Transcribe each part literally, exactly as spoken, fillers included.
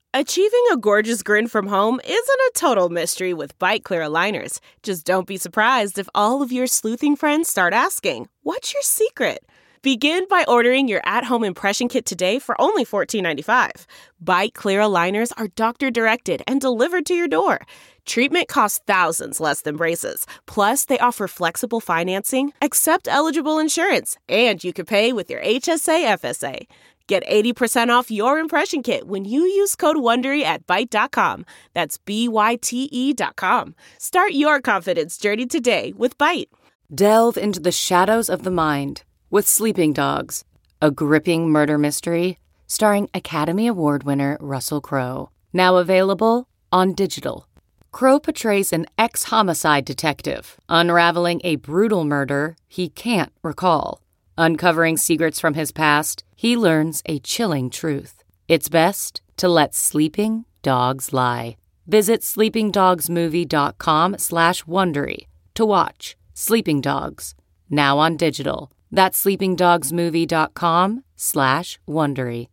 Achieving a gorgeous grin from home isn't a total mystery with Byte Clear aligners. Just don't be surprised if all of your sleuthing friends start asking, "What's your secret?" Begin by ordering your at-home impression kit today for only fourteen ninety-five. Byte Clear aligners are doctor-directed and delivered to your door. Treatment costs thousands less than braces. Plus, they offer flexible financing, accept eligible insurance, and you can pay with your H S A F S A. Get eighty percent off your impression kit when you use code WONDERY at byte dot com. That's B Y T E dot com. Start your confidence journey today with Byte. Delve into the shadows of the mind with Sleeping Dogs, a gripping murder mystery starring Academy Award winner Russell Crowe. Now available on digital. Crowe portrays an ex-homicide detective unraveling a brutal murder he can't recall. Uncovering secrets from his past, he learns a chilling truth. It's best to let sleeping dogs lie. Visit sleepingdogsmovie.com slash Wondery to watch Sleeping Dogs, now on digital. That's sleepingdogsmovie.com slash Wondery.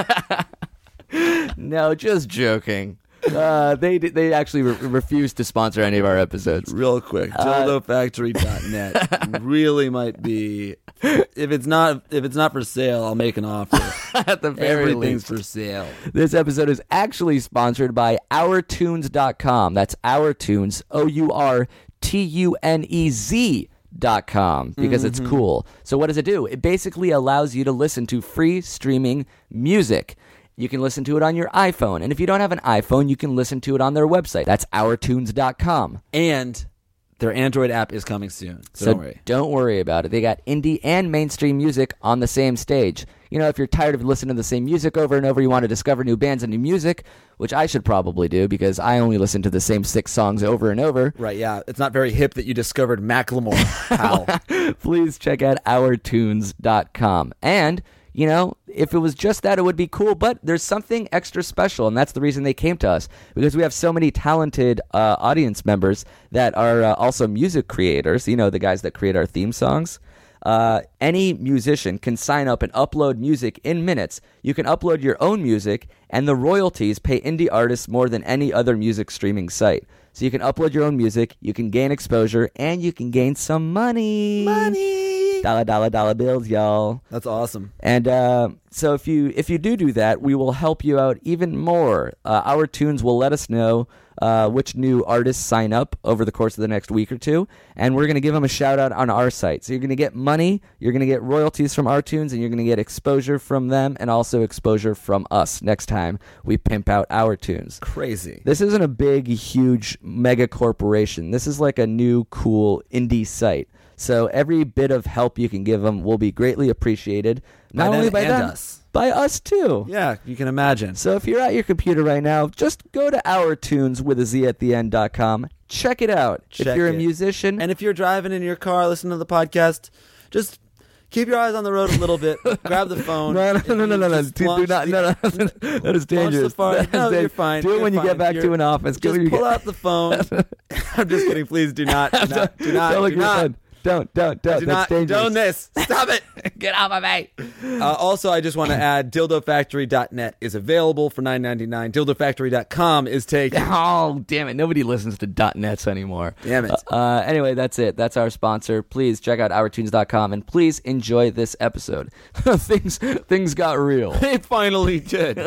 No, just joking. Uh, they they actually re- refused to sponsor any of our episodes. Real quick, dildo factory dot net really might be. If it's not if it's not for sale, I'll make an offer. At the very Everything's least. for sale. This episode is actually sponsored by our tunes dot com. That's OurTunes, O U R T U N E Z dot com, because Mm-hmm. it's cool. So what does it do? It basically allows you to listen to free streaming music. You can listen to it on your iPhone. And if you don't have an iPhone, you can listen to it on their website. That's our tunes dot com. And their Android app is coming soon. So, So don't worry. don't worry about it. They got indie and mainstream music on the same stage. You know, if you're tired of listening to the same music over and over, you want to discover new bands and new music, which I should probably do because I only listen to the same six songs over and over. Right, yeah. It's not very hip that you discovered Macklemore, pal. Please check out our tunes dot com. And, you know, if it was just that, it would be cool, but there's something extra special, and that's the reason they came to us, because we have so many talented uh, audience members that are uh, also music creators, you know, the guys that create our theme songs. Uh, any musician can sign up and upload music in minutes. You can upload your own music, and the royalties pay indie artists more than any other music streaming site. So you can upload your own music, you can gain exposure, and you can gain some money. Money! Dollar, dollar, dollar bills, y'all. That's awesome. And uh, so if you if you do do that, we will help you out even more. Uh, our tunes will let us know uh, which new artists sign up over the course of the next week or two, and we're going to give them a shout out on our site. So you're going to get money, you're going to get royalties from our tunes, and you're going to get exposure from them, and also exposure from us next time we pimp out our tunes. Crazy. This isn't a big, huge, mega corporation. This is like a new, cool indie site. So every bit of help you can give them will be greatly appreciated. Not By only them by and them, us. by us too. Yeah, you can imagine. So if you're at your computer right now, just go to our tunes with a Z at the end dot com. Check it out. Check if you're it. a musician, And if you're driving in your car, listening to the podcast, just keep your eyes on the road a little bit. Grab the phone. no, no, no, no, no, no, Just do, do launch not, the- no, no, that is dangerous. phone. That is No, you're dangerous. fine. Do it You're when you fine. get back You're- to an office. Go Just when you pull get- out the phone. I'm just kidding. Please do not. Do not. Do not. Don't look do at your not. phone. Don't, don't, don't. Do That's not dangerous. Don't this. Stop it. Get off of me. Uh, also, I just want to add, dildo factory dot net is available for nine ninety-nine. dildo factory dot com is taken. Oh, damn it. Nobody listens to dot nets anymore. Damn it. Uh, uh, anyway, that's it. That's our sponsor. Please check out our tunes dot com and please enjoy this episode. things things got real. They finally did.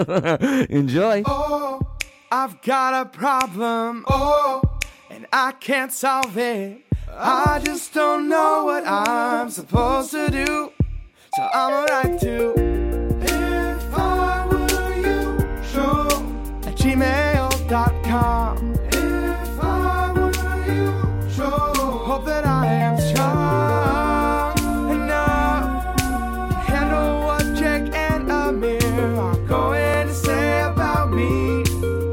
Enjoy. Oh, I've got a problem. Oh, and I can't solve it. I just don't know what I'm supposed to do. So I'ma write to If I Were You Show at gmail dot com. If I were you, show. Hope that I am strong enough to handle what Jake and Amir are going to say about me.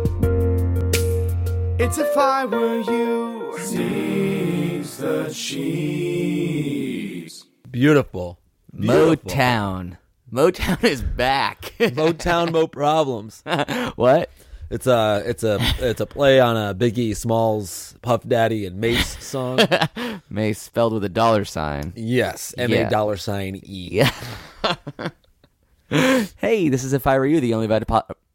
It's If I Were You. Sees the cheese. Beautiful. Beautiful. Motown. Motown is back. Motown Mo Problems. What? It's a it's a it's a play on a Biggie Smalls, Puff Daddy, and Mace song. Mace spelled with a dollar sign. Yes, M Yeah. A dollar sign E. Yeah. Hey, this is If I Were You, the only Vita po-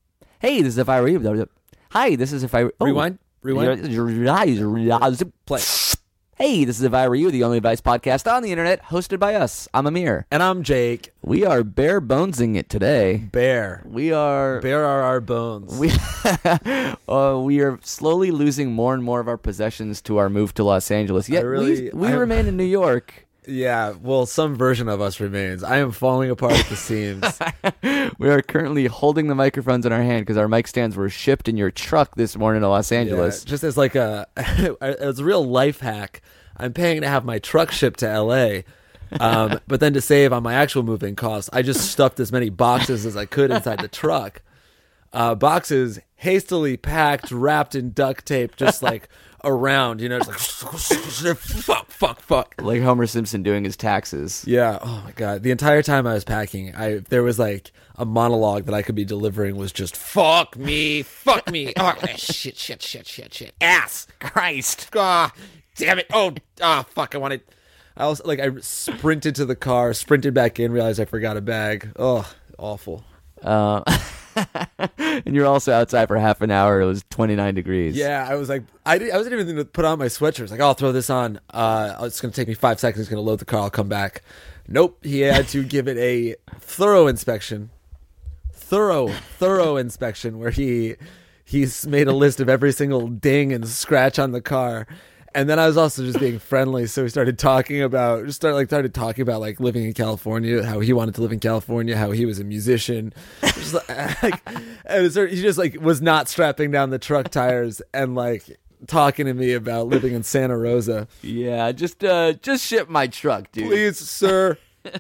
Hey, this is if I were you. Hi, this is if I oh. Rewind. Rewind. Play. Hey, this is If I Were You, the only advice podcast on the internet, hosted by us. I'm Amir. And I'm Jake. We are bare bonesing it today. Bear. We are... Bare are our bones. We, uh, we are slowly losing more and more of our possessions to our move to Los Angeles. Yet really, we, we I'm, remain in New York. Yeah, well, some version of us remains. I am falling apart at the seams. We are currently holding the microphones in our hand because our mic stands were shipped in your truck this morning to Los Angeles. Yeah, just as like a, as a real life hack, I'm paying to have my truck shipped to L A, um, but then to save on my actual moving costs, I just stuffed as many boxes as I could inside the truck. Uh, boxes hastily packed, wrapped in duct tape, just like around, you know, just like fuck, fuck, fuck. Like Homer Simpson doing his taxes. Yeah. Oh my God. The entire time I was packing, I there was like a monologue that I could be delivering was just fuck me, fuck me, oh shit, shit, shit, shit, shit, ass, Christ, ah, damn it, oh, ah, fuck, I wanted. I was like, I sprinted to the car, sprinted back in, realized I forgot a bag. Oh, awful. Uh. And you're also outside for half an hour. It was twenty-nine degrees. Yeah, I was like, I, did, I wasn't even going to put on my sweatshirt. I was like, oh, I'll throw this on. Uh, it's going to take me five seconds. It's going to load the car. I'll come back. Nope. He had to give it a thorough inspection. Thorough, thorough inspection where he he's made a list of every single ding and scratch on the car. And then I was also just being friendly, so we started talking about, just started like started talking about like living in California, how he wanted to live in California, how he was a musician. Just like, like and was, he just like was not strapping down the truck tires and like talking to me about living in Santa Rosa. Yeah, just uh, just ship my truck, dude. Please, sir.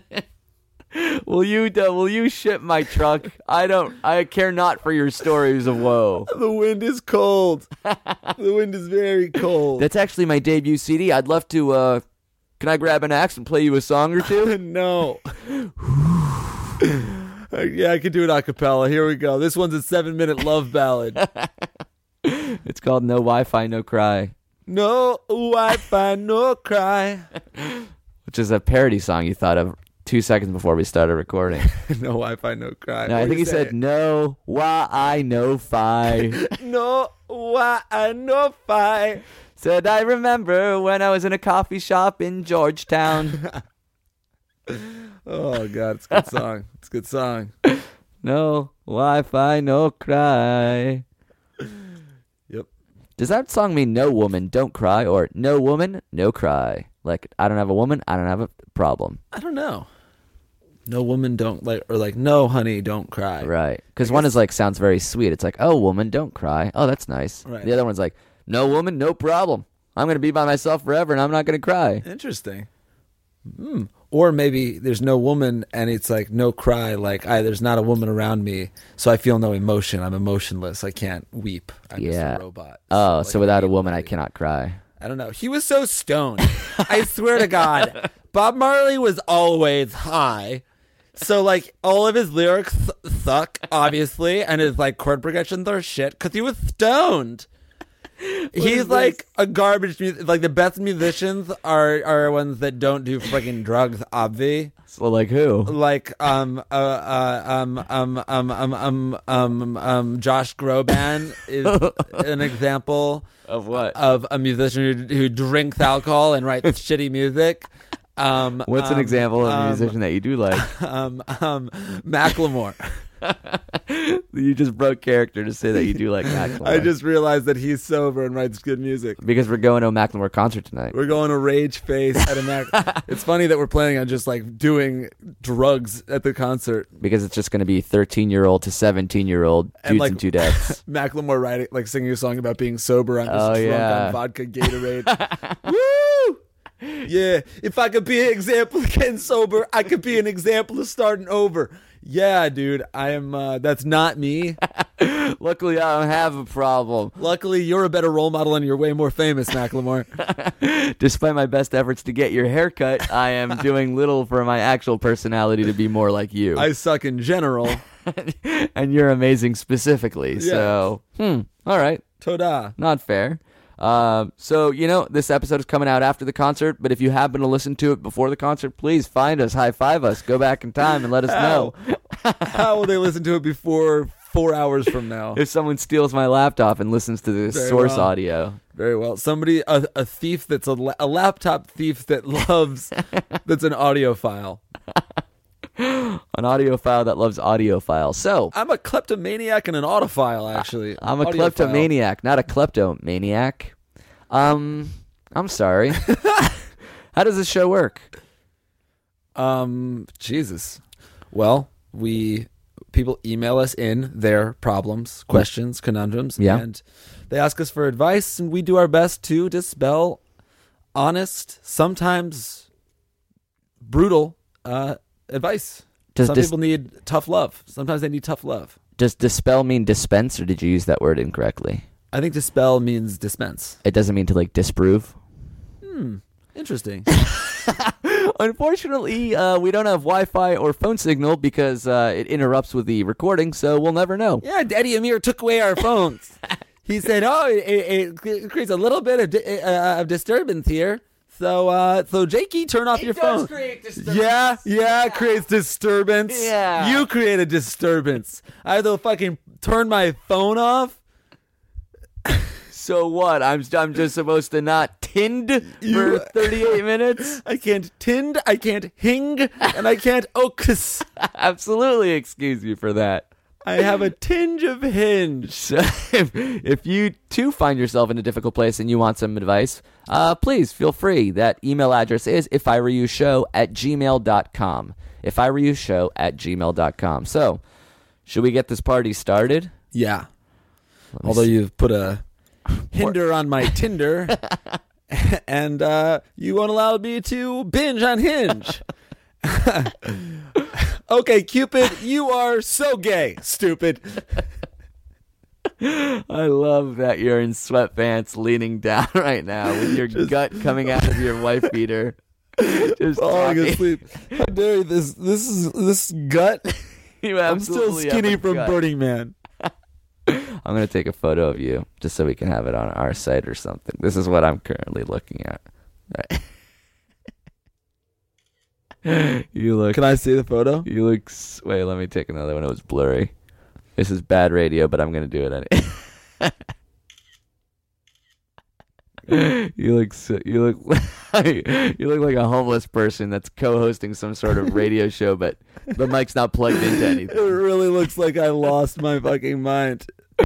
Will you uh, will you ship my truck? I don't I care not for your stories of woe. The wind is cold. The wind is very cold. That's actually my debut C D. I'd love to uh can I grab an axe and play you a song or two? No. Yeah, I could do it a cappella. Here we go. This one's a seven minute love ballad. It's called No Wi-Fi, No Cry. No Wi-Fi, no cry. Which is a parody song you thought of two seconds before we started recording. No Wi-Fi, no cry. No, I think he say? said no why no fi. No why no fi. Said I remember when I was in a coffee shop in Georgetown. Oh God, it's a good song. It's a good song. No Wi-Fi, no cry. Yep. Does that song mean no woman, don't cry, or no woman, no cry? Like, I don't have a woman, I don't have a problem. I don't know. No woman, don't like, or like, no honey, don't cry. Right. Because one is like, sounds very sweet. It's like, oh, woman, don't cry. Oh, that's nice. Right. The other one's like, no woman, no problem. I'm going to be by myself forever and I'm not going to cry. Interesting. Hmm. Or maybe there's no woman and it's like no cry, like I, there's not a woman around me, so I feel no emotion. I'm emotionless. I can't weep. I'm yeah. just a robot. Oh, like so without a woman, body. I cannot cry. I don't know. He was so stoned. I swear to God. Bob Marley was always high. So, like, all of his lyrics th- suck, obviously, and his, like, chord progressions are shit because he was stoned. He's like a garbage music. Like, the best musicians are are ones that don't do freaking drugs, obvi. So, like who? Like, um, uh, uh, um, um, um, um, um, um, um, Josh Groban is an example of what? Of a musician who, who drinks alcohol and writes shitty music. Um, What's um, an example of a um, musician that you do like? Um, um, Macklemore. You just broke character to say that you do like Macklemore. I just realized that he's sober and writes good music. Because we're going to a Macklemore concert tonight. We're going to Rage Face at a Mac. It's funny that we're planning on just like doing drugs at the concert. Because it's just going to be thirteen-year-old to seventeen-year-old dudes and, like, and two deaths. Macklemore writing, like singing a song about being sober on just Oh, drunk yeah. on vodka Gatorade. Woo! Yeah, if I could be an example of getting sober, I could be an example of starting over. Yeah, dude, I am. Uh, that's not me. Luckily, I don't have a problem. Luckily, you're a better role model and you're way more famous, Macklemore. Despite my best efforts to get your haircut, I am doing little for my actual personality to be more like you. I suck in general. And you're amazing specifically. Yeah. So, hmm, all right. Toda. Not fair. Uh, so, you know, this episode is coming out after the concert, but if you happen to listen to it before the concert, please find us, high five us, go back in time and let us know. How will they listen to it before four hours from now. If someone steals my laptop and listens to the Very source well. audio. Very well. Somebody, a, a thief that's a, la- a laptop thief that loves, that's an audiophile. An audiophile that loves audiophile. So, I'm a kleptomaniac and an autophile, actually. I'm a Audiophile. kleptomaniac, not a kleptomaniac. Um, I'm sorry. How does this show work? Um, Jesus. Well, we people email us in their problems, questions, conundrums, Yeah. and they ask us for advice, and we do our best to dispel honest, sometimes brutal uh, advice. Does Some dis- people need tough love. Sometimes they need tough love. Does dispel mean dispense, or did you use that word incorrectly? I think dispel means dispense. It doesn't mean to like disprove. Hmm. Interesting. Unfortunately, uh, we don't have Wi-Fi or phone signal because uh, it interrupts with the recording, so we'll never know. Yeah, Daddy Amir took away our phones. He said, "Oh, it, it creates a little bit of, di- uh, of disturbance here. So, uh, so Jakey, turn off your phone." Yeah, yeah, it creates disturbance. Yeah. You create a disturbance. I have to fucking turn my phone off. So what? I'm I'm just supposed to not tind You- for thirty-eight minutes? I can't tind, I can't hing, and I can't oaks. Absolutely excuse you for that. I have a tinge of hinge. So if, if you too find yourself in a difficult place and you want some advice, uh, please feel free. That email address is if I were you show at gmail dot com. if I were you show at gmail dot com. So, should we get this party started? Yeah. Let me Although see. you've put a hinder on my Tinder, and uh, you won't allow me to binge on Hinge. Okay, Cupid, you are so gay, stupid. I love that you're in sweatpants leaning down right now with your gut coming out of your wife beater. Just Falling talking. asleep. How dare you? This this is this gut. You I'm still absolutely have skinny a from gut. Burning Man. I'm going to take a photo of you just so we can have it on our site or something. This is what I'm currently looking at. Right. You look. Can I see the photo? You look. s- Wait, let me take another one. It was blurry. This is bad radio, but I'm going to do it anyway. You look. So, you look. You look like a homeless person that's co-hosting some sort of radio show, but the mic's not plugged into It anything. really looks like I lost my fucking mind.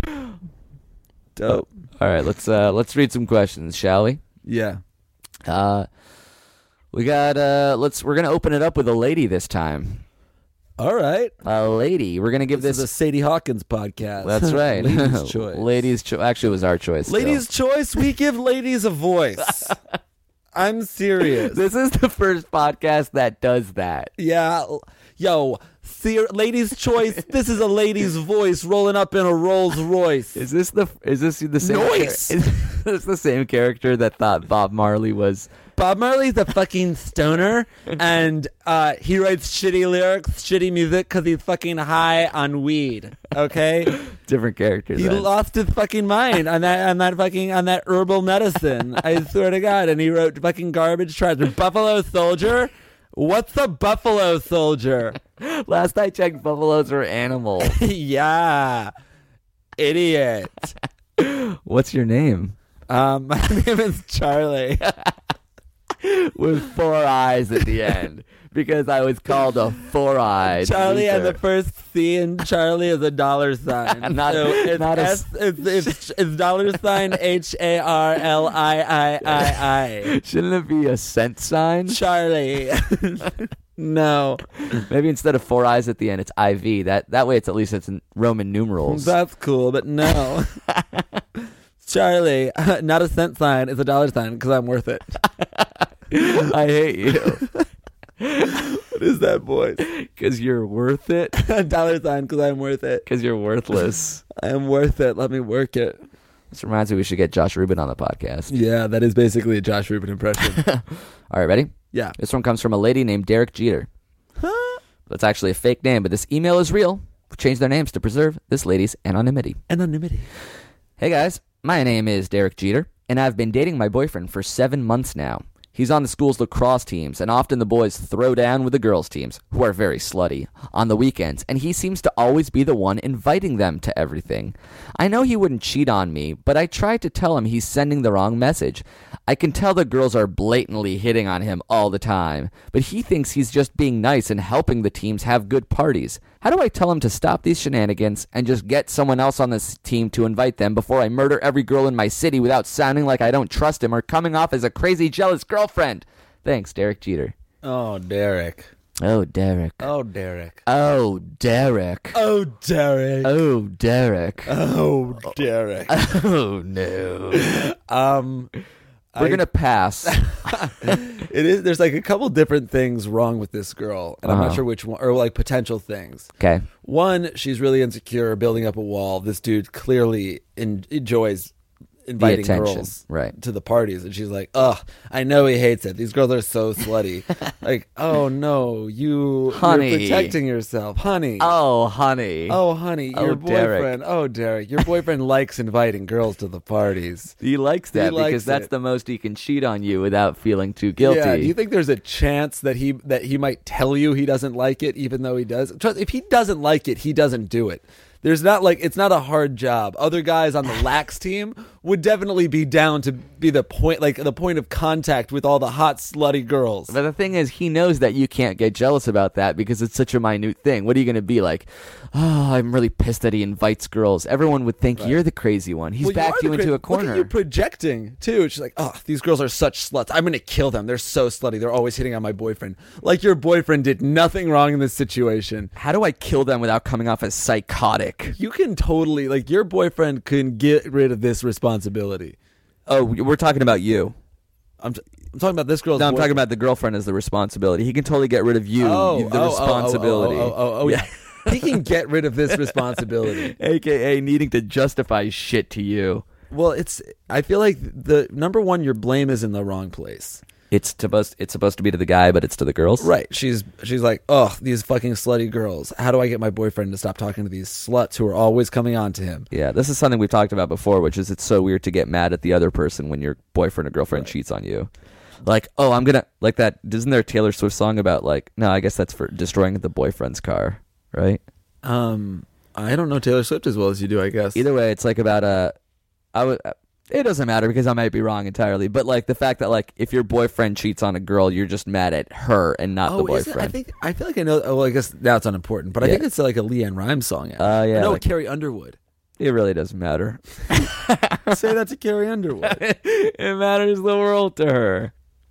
Dope. All right, let's uh, let's read some questions, shall we? Yeah. Uh, we got. Uh, let's. We're gonna open it up with a lady this time. All right. A lady. We're gonna give This this. is a Sadie Hawkins podcast. That's right. Ladies' choice. Ladies' choice. Actually, it was our choice. still. Ladies' choice. We give ladies a voice. I'm serious. This is the first podcast that does that. Yeah. Yo, ser- ladies' choice. This is a lady's voice rolling up in a Rolls Royce. Is this the? Is this the same? Noise! char- Is this the same character that thought Bob Marley was? Bob Marley's a fucking stoner, and uh, he writes shitty lyrics, shitty music, because he's fucking high on weed. Okay, Different character. he then. lost his fucking mind on that, on that fucking, on that herbal medicine. I swear to God. And he wrote fucking garbage tracks. Buffalo Soldier. What's a Buffalo Soldier? Last I checked, buffaloes were animals. Yeah, idiot. What's your name? Um, my name is Charlie. With four eyes at the end, because I was called a four-eyed. Charlie and the loser. first C in Charlie is a dollar sign. Not- so it's not a S, it's, it's, it's dollar sign H A R L I I I Shouldn't it be a cent sign? I. Charlie. No. Maybe instead of four eyes at the end, it's I V. That that way, it's at least it's in Roman numerals. That's cool, but no. Charlie, not a cent sign, it's a dollar sign because I'm worth it. I hate you What is that voice? because you're worth it. A dollar sign because I'm worth it. Because you're worthless. I am worth it. Let me work it. This reminds me we should get Josh Rubin on the podcast. Yeah, that is basically a Josh Rubin impression. All right, ready? Yeah. This one comes from a lady named Derek Jeter. That's actually a fake name, but this email is real. We changed their names to preserve this lady's anonymity. Anonymity. Hey guys, my name is Derek Jeter, and I've been dating my boyfriend for seven months now. He's on the school's lacrosse teams, and often the boys throw down with the girls' teams, who are very slutty, on the weekends, and he seems to always be the one inviting them to everything. I know he wouldn't cheat on me, but I try to tell him he's sending the wrong message. I can tell the girls are blatantly hitting on him all the time, but he thinks he's just being nice and helping the teams have good parties. How do I tell him to stop these shenanigans and just get someone else on this team to invite them before I murder every girl in my city without sounding like I don't trust him or coming off as a crazy, jealous girlfriend? Thanks, Derek Jeter. Oh, Derek. Oh, Derek. Oh, Derek. Oh, Derek. Oh, Derek. Oh, Derek. Oh, Derek. Oh, no. Um... We're I- going to pass. It is. There's like a couple different things wrong with this girl, and I'm Uh-huh. not sure which one, or like potential things. Okay. One, she's really insecure, building up a wall. This dude clearly en- enjoys inviting attention, girls right. to the parties, and she's like, "Ugh, I know he hates it. These girls are so slutty." Like, oh no, you, Honey. you're protecting yourself, honey. Oh, honey. Oh, honey, Oh, your Derek. boyfriend. Oh, Derek, your boyfriend likes inviting girls to the parties. He likes that He likes because that's it. the most he can cheat on you without feeling too guilty. Yeah, do you think there's a chance that he that he might tell you he doesn't like it, even though he does? Trust, if he doesn't like it, he doesn't do it. There's not like it's not a hard job. Other guys on the lax team would definitely be down to be the point, like the point of contact with all the hot slutty girls. But the thing is, he knows that you can't get jealous about that because it's such a minute thing. What are you going to be like? Oh, I'm really pissed that he invites girls. Everyone would think you're the crazy one. He's Well, backed are you the into cra- a corner. Look at you projecting too. She's like, oh, these girls are such sluts. I'm gonna kill them. They're so slutty. They're always hitting on my boyfriend. Like your boyfriend did nothing wrong in this situation. How do I kill them without coming off as psychotic? You can totally like your boyfriend can get rid of this responsibility. Oh, we're talking about you. I'm, t- I'm talking about this girl's. No, I'm talking boyfriend. about the girlfriend as the responsibility. He can totally get rid of you, Oh, the oh, oh, responsibility. Oh, oh, oh, oh, oh, Yeah. He can get rid of this responsibility. A K A needing to justify shit to you. Well, it's. I feel like the number one, your blame is in the wrong place. It's supposed it's supposed to be to the guy, but it's to the girls. Right. She's she's like, oh, these fucking slutty girls. How do I get my boyfriend to stop talking to these sluts who are always coming on to him? Yeah, this is something we've talked about before, which is it's so weird to get mad at the other person when your boyfriend or girlfriend cheats on you. Like, oh, I'm gonna like that. Isn't there a Taylor Swift song about like? No, I guess that's for destroying the boyfriend's car, right? Um, I don't know Taylor Swift as well as you do, I guess. Either way, it's like about a. I would. It doesn't matter because I might be wrong entirely, but like the fact that like if your boyfriend cheats on a girl, you're just mad at her and not Oh, the is it? boyfriend. I think I feel like I know. Oh, well, I guess that's unimportant, but I Yeah. think it's like a Leanne Rimes song. Uh, yeah, No, like- Carrie Underwood. It really doesn't matter. Say that to Carrie Underwood. It matters the world to her.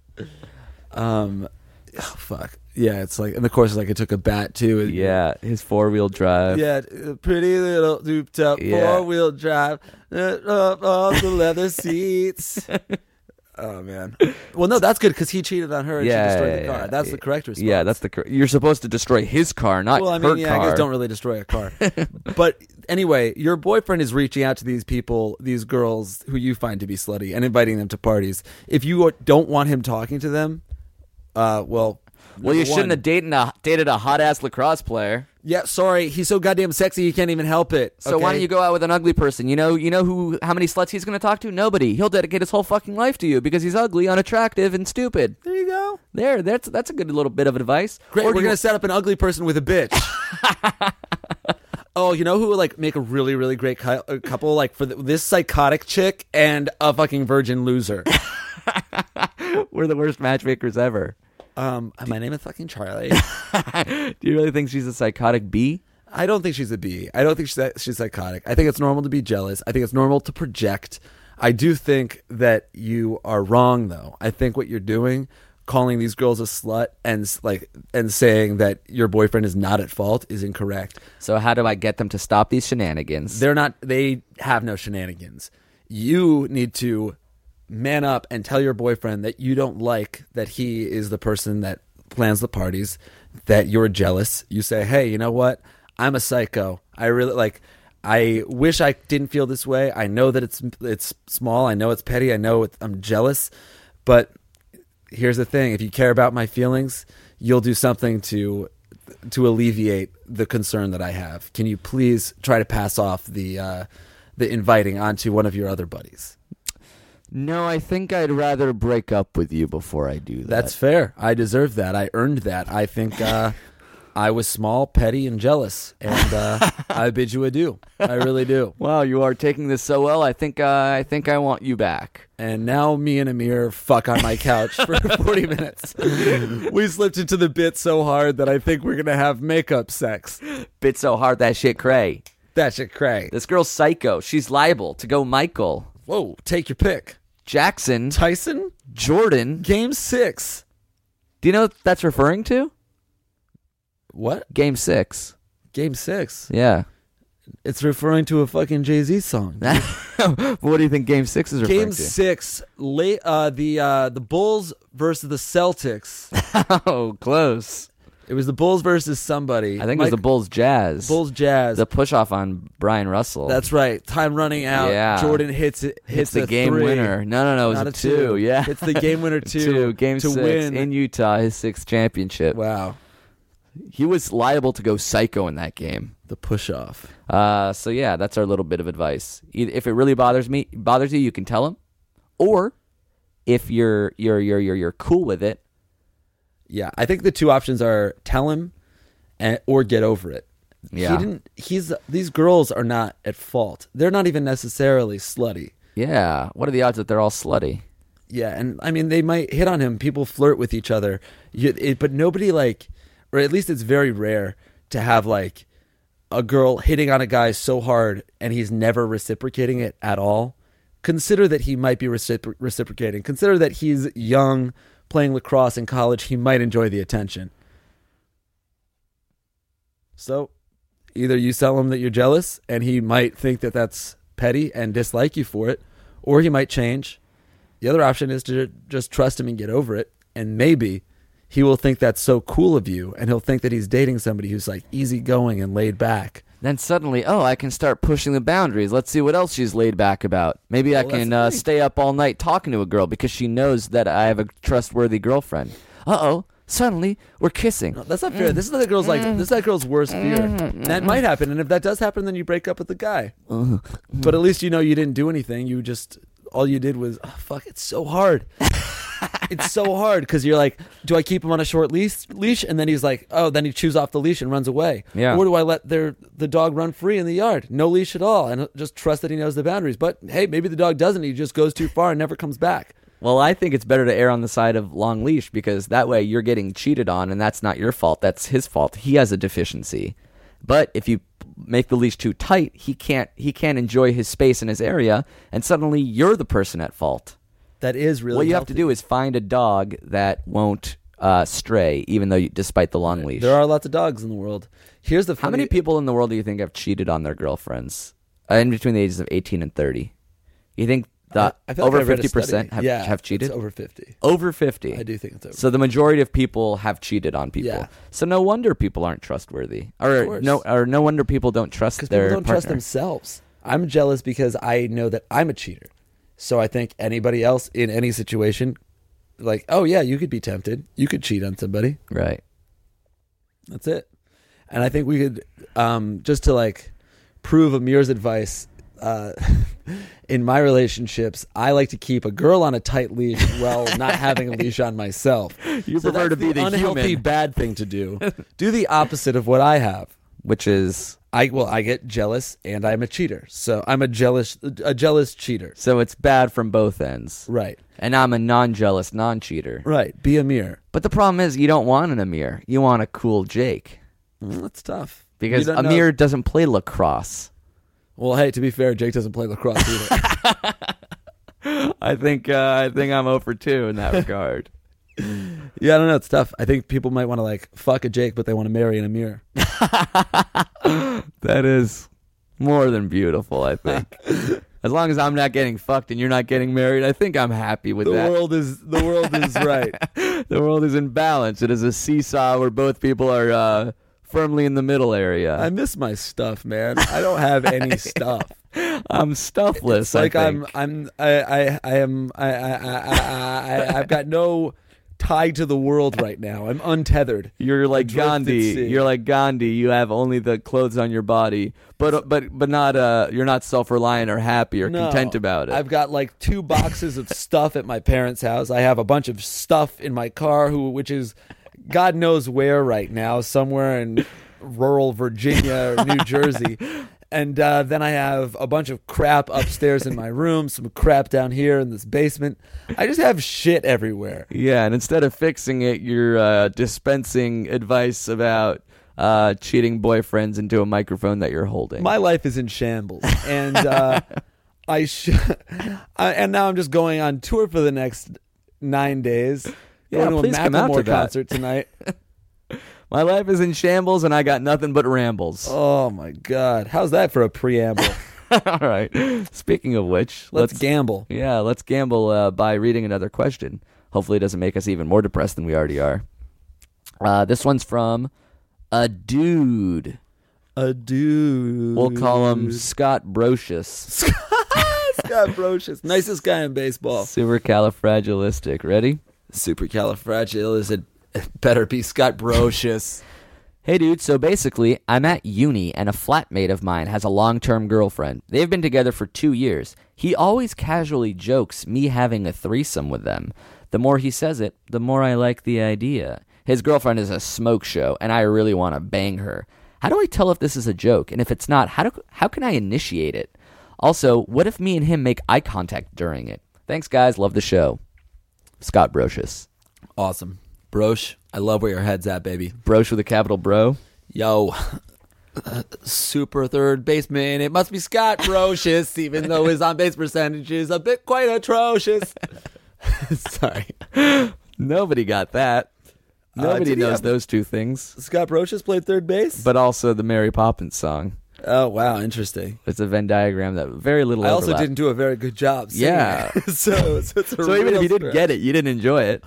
Um, oh, fuck. Yeah, it's like, and of course, like it took a bat too. It- Yeah, his four wheel drive. Yeah, uh, pretty little doop top Yeah. four wheel drive, uh, up all the leather seats. Oh man. Well, no, that's good because he cheated on her and Yeah, she destroyed yeah, the car. yeah. That's the correct response. Yeah, that's the. cor- You're supposed to destroy his car, not well, I her mean, yeah, car. I guess don't really destroy a car. But anyway, your boyfriend is reaching out to these people, these girls who you find to be slutty, and inviting them to parties. If you don't want him talking to them, uh, well, Well, you number shouldn't one- have dated a dated a hot ass lacrosse player. Yeah, sorry, he's so goddamn sexy, he can't even help it. So why okay? don't you go out with an ugly person? You know, you know who? How many sluts he's going to talk to? Nobody. He'll dedicate his whole fucking life to you because he's ugly, unattractive, and stupid. There you go. There, that's that's a good little bit of advice. Great, Or we're do you- gonna set up an ugly person with a bitch. Oh, you know who would like make a really, really great cou- uh, couple? Like for the, this psychotic chick and a fucking virgin loser. We're the worst matchmakers ever. Um, my name is fucking Charlie. Do you really think she's a psychotic bee? I don't think she's a bee. I don't think she's she's psychotic. I think it's normal to be jealous. I think it's normal to project. I do think that you are wrong, though. I think what you're doing, calling these girls a slut and like and saying that your boyfriend is not at fault, is incorrect. So how do I get them to stop these shenanigans? They're not. They have no shenanigans. You need to man up and tell your boyfriend that you don't like that he is the person that plans the parties, that you're jealous. You say, hey, you know what? I'm a psycho. I really like, I wish I didn't feel this way. I know that it's, it's small. I know it's petty. I know it's, I'm jealous, but here's the thing. If you care about my feelings, you'll do something to, to alleviate the concern that I have. Can you please try to pass off the, uh, the inviting onto one of your other buddies? No, I think I'd rather break up with you before I do that. That's fair. I deserve that. I earned that. I think uh, I was small, petty, and jealous, and uh, I bid you adieu. I really do. Wow, you are taking this so well. I think uh, I think I want you back. And now me and Amir fuck on my couch for forty minutes. We slipped into the bit so hard that I think we're going to have makeup sex. Bit so hard that shit cray. That shit cray. This girl's psycho. She's liable to go Michael. Whoa, take your pick. Jackson. Tyson? Jordan. Game six. Do you know what that's referring to? What? Game six. Game six? Yeah. It's referring to a fucking Jay-Z song. What do you think Game six is referring Game to? six, late, uh, the uh, the Bulls versus the Celtics. Oh, close. It was the Bulls versus somebody. I think Mike, it was the Bulls Jazz. Bulls Jazz. The push off on Brian Russell. That's right. Time running out. Yeah. Jordan hits it. Hits, Hits the a game three. winner. No, no, no. It was Not a, a two. two. Yeah. It's the game winner two. two. Game to six win. in Utah, his sixth championship. Wow. He was liable to go psycho in that game. The push off. Uh, so yeah, that's our little bit of advice. E- If it really bothers me, bothers you, you can tell him. Or if you're you're you're you're you're cool with it, Yeah, I think the two options are tell him, and, or get over it. Yeah. He didn't. He's these girls are not at fault. They're not even necessarily slutty. yeah. What are the odds that they're all slutty? Yeah, and I mean they might hit on him. People flirt with each other, you, it, but nobody like, or at least it's very rare to have like a girl hitting on a guy so hard and he's never reciprocating it at all. Consider that he might be recipro- reciprocating. Consider that he's young, playing lacrosse in college. He might enjoy the attention. So either you tell him that you're jealous and he might think that that's petty and dislike you for it, or he might change. The other option is to just trust him and get over it, and maybe he will think that's so cool of you, and he'll think that he's dating somebody who's like easygoing and laid back. Then suddenly, oh, I can start pushing the boundaries. Let's see what else she's laid back about. Maybe I Well, can that's uh, the thing. stay up all night talking to a girl because she knows that I have a trustworthy girlfriend. Uh-oh, suddenly we're kissing. No, that's not fair. This is that girl's like this is that girl's worst fear. That might happen, and if that does happen, then you break up with the guy. But at least you know you didn't do anything. You just all you did was oh, fuck. It's so hard. It's so hard because you're like, do I keep him on a short leash? Leash, and then he's like, oh, then he chews off the leash and runs away. Yeah. Or do I let their the dog run free in the yard, no leash at all, and just trust that he knows the boundaries? But hey, maybe the dog doesn't. He just goes too far and never comes back. Well, I think it's better to err on the side of long leash because that way you're getting cheated on and that's not your fault. That's his fault. He has a deficiency. But if you make the leash too tight, he can't he can't enjoy his space in his area and suddenly you're the person at fault. That is really what you healthy. have to do is find a dog that won't uh, stray even though you, despite the long leash. There are lots of dogs in the world. Here's the How funny, many people in the world do you think have cheated on their girlfriends uh, in between the ages of eighteen and thirty? You think that I feel like over I read a fifty percent study. have, yeah, have cheated? It's over fifty. Over fifty. I do think it's over. So the majority of people have cheated on people. Yeah. So no wonder people aren't trustworthy, or course. no, or no wonder people don't trust Because their people don't trust partner. themselves. I'm jealous because I know that I'm a cheater. So I think anybody else in any situation, like, oh yeah, you could be tempted. You could cheat on somebody. Right. That's it. And I think we could, um, just to like prove Amir's advice, uh, in my relationships, I like to keep a girl on a tight leash while not having a leash on myself. You So prefer that's to be the unhealthy human. bad thing to do. Do the opposite of what I have. Which is I well, I get jealous, and I'm a cheater. So I'm a jealous, a jealous cheater. so it's bad from both ends. Right, And I'm a non-jealous non-cheater. right. Be Amir. But the problem is you don't want an Amir. You want a cool Jake Well, that's tough because You don't know- Amir doesn't play lacrosse. Well, hey, to be fair, Jake doesn't play lacrosse either. I think uh, I think I'm zero for two in that regard. Yeah, I don't know. It's tough. I think people might want to like fuck a Jake, but they want to marry an Amir. That is more than beautiful, I think. As long as I'm not getting fucked and you're not getting married, I think I'm happy with The that. world is the world is right. The world is in balance. It is a seesaw where both people are uh, firmly in the middle area. I miss my stuff, man. I don't have any stuff. I'm stuffless. It's like I I'm think. I'm I I, I am I I, I I I I've got no tied to the world right now. I'm untethered. You're like Adrift at Gandhi. sea. You're like Gandhi. You have only the clothes on your body, but but but not uh. You're not self-reliant or happy or No, content about it. I've got like two boxes of stuff at my parents' house. I have a bunch of stuff in my car, who which is God knows where right now, somewhere in rural Virginia or New Jersey. And uh, then I have a bunch of crap upstairs in my room, some crap down here in this basement. I just have shit everywhere. Yeah, and instead of fixing it, you're uh, dispensing advice about uh, cheating boyfriends into a microphone that you're holding. My life is in shambles, and uh, I should. I, and now I'm just going on tour for the next nine days. Yeah, going to a please come out to Macklemore that. concert tonight. My life is in shambles, and I got nothing but rambles. Oh my God, how's that for a preamble? All right. Speaking of which, Let's, let's, gamble. yeah, let's gamble uh, by reading another question. Hopefully, it doesn't make us even more depressed than we already are. Uh, this one's from a dude. A dude. We'll call him Scott Brocious. Scott Brocious, nicest guy in baseball. Supercalifragilistic. Ready? Supercalifragilistic. It better be Scott Brocious. Hey dude, so basically, I'm at uni and a flatmate of mine has a long-term girlfriend. They've been together for two years. He always casually jokes me having a threesome with them. The more he says it, the more I like the idea. His girlfriend is a smoke show, and I really want to bang her. How do I tell if this is a joke? And if it's not, how do how can I initiate it? Also, what if me and him make eye contact during it? Thanks, guys. Love the show. Scott Brocious. Awesome. Broche, I love where your head's at, baby. Broche with a capital bro. Yo, super third baseman. It must be Scott Brocious, even though his on-base percentage is a bit quite atrocious. Sorry. Nobody got that. Nobody did he knows have- those two things. Scott Brocious played third base? But also the Mary Poppins song. Oh, wow, interesting. It's a Venn diagram that very little I also overlap. didn't do a very good job singing Yeah. it. so, so, it's a So even real if you didn't stretch. get it, you didn't enjoy it.